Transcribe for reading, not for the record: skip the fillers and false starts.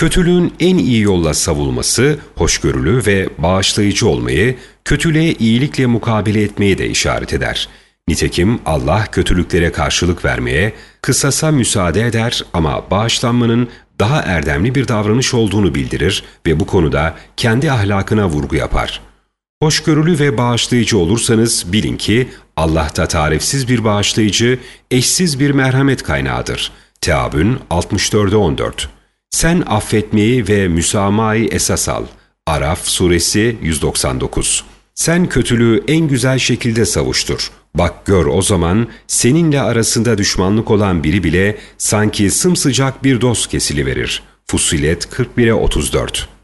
Kötülüğün en iyi yolla savulması, hoşgörülü ve bağışlayıcı olmayı, kötülüğe iyilikle mukabele etmeyi de işaret eder. Nitekim Allah kötülüklere karşılık vermeye, kısasa müsaade eder ama bağışlanmanın daha erdemli bir davranış olduğunu bildirir ve bu konuda kendi ahlakına vurgu yapar. Hoşgörülü ve bağışlayıcı olursanız bilin ki Allah da tarifsiz bir bağışlayıcı, eşsiz bir merhamet kaynağıdır. Teâbün 64'e 14. Sen affetmeyi ve müsamahayı esas al. Araf suresi 199. Sen kötülüğü en güzel şekilde savuştur. Bak gör o zaman seninle arasında düşmanlık olan biri bile sanki sımsıcak bir dost kesiliverir. Fussilet 41'e 34.